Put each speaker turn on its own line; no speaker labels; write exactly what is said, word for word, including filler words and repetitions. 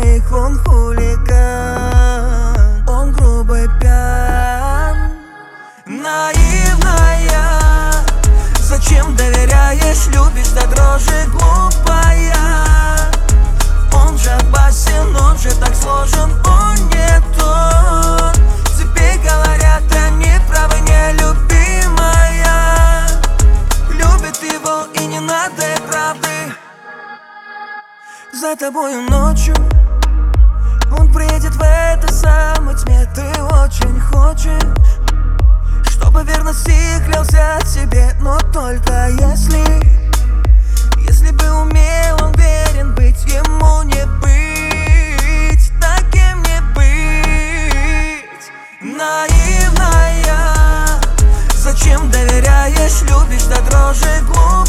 моих он хулиган. Он грубый пьян. Наивная, зачем доверяешь, любишь до дрожи, глупая. Он же опасен, он же так сложен, он не тот. Тебе говорят, они правы, нелюбимая. Любит его и не надо правды. За тобою ночью он приедет в этой самой тьме. Ты очень хочешь, чтобы верности клялся тебе, но только если, если бы умел он верен быть, ему не быть, таким не быть. Наивная, зачем доверяешь, любишь до дрожи, глупая.